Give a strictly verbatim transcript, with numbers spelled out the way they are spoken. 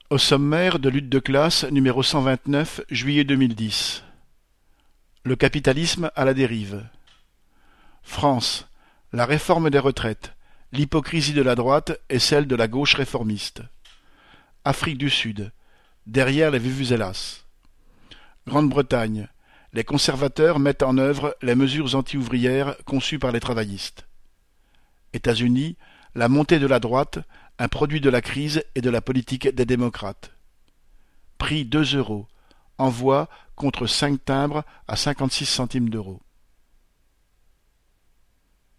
Au sommaire de Lutte de classe numéro cent vingt-neuf, juillet deux mille dix. Le capitalisme à la dérive. France. La réforme des retraites. L'hypocrisie de la droite et celle de la gauche réformiste. Afrique du Sud. Derrière les vuvuzelas. Grande-Bretagne. Les conservateurs mettent en œuvre les mesures anti-ouvrières conçues par les travaillistes. États-Unis. La montée de la droite, un produit de la crise et de la politique des démocrates. Prix deux euros. Envoi contre cinq timbres à cinquante-six centimes d'euros.